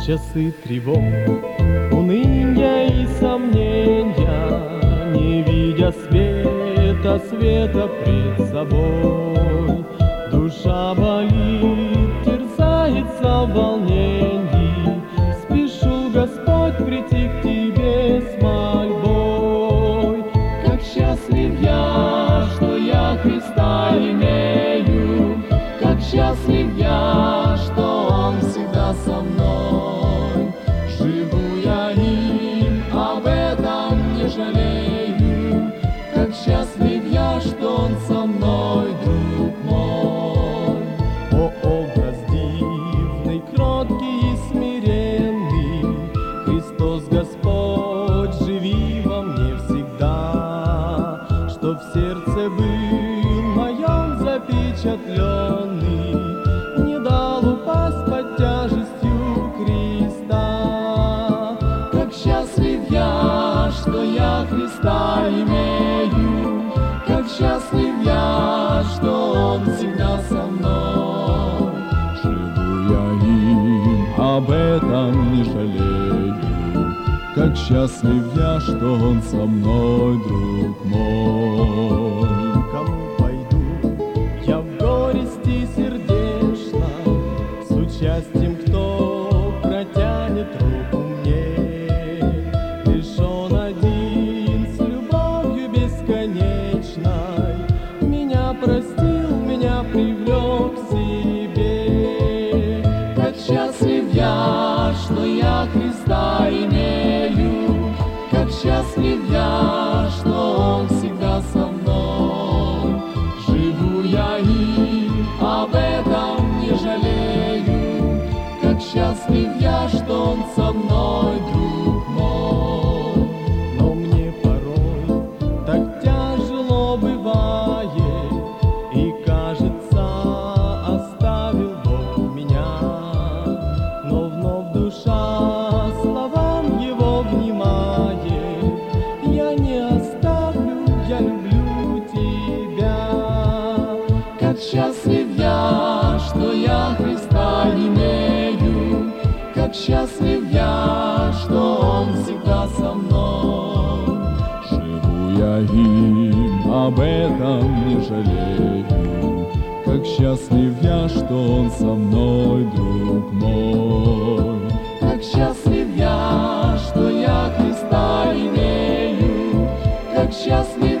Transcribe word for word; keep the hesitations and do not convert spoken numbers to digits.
часы тревог, уныния и сомнения, не видя света, света пред собой, душа болит, терзается в волнении. Спешу, Господь, прийти к Тебе с мольбой. Как счастлив я, что я Христа имею, как счастлив я, что Он всегда со мной. Живу я им, об этом не жалею, как счастлив я, что Он со мной, друг мой. О, образ дивный, кроткий и смиренный, Христос Господь, живи во мне всегда, чтоб в сердце был моем запечатленный, не дал упасть под тяжестью креста. Как счастлив я, что я Христа имею, как счастлив я, что Он всегда со мной. Живу я им, об этом не жалею, как счастлив я, что Он со мной, друг мой. Кому пойду я в горести сердечно, с участием, кто протянет руку мне. Лишь Он один с любовью бесконечной меня простил, меня привлек к себе. Как счастлив я, что я Христа имею, как счастлив я, что Он всегда со мной. Живу я им, об этом не жалею, как счастлив я, что Он со мной, друг мой. Но мне порой так тяжело бывает, и кажется, оставил Бог меня. Но вновь душа словам Его внимает, я не оставлю, я люблю Тебя. Как счастлив я, что я Христа имею, как счастлив я, что Он всегда со мной. Живу я им, об этом не жалею, как счастлив я, что Он со мной, друг мой. Как счастлив я, что я Христа имею, как счастлив